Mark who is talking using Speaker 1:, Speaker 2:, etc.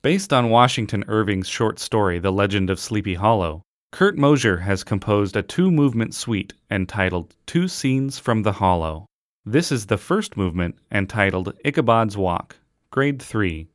Speaker 1: Based on Washington Irving's short story The Legend of Sleepy Hollow, Kurt Mosier has composed a two-movement suite entitled Two Scenes from the Hollow. This is the first movement entitled Ichabod's Walk, Grade 3.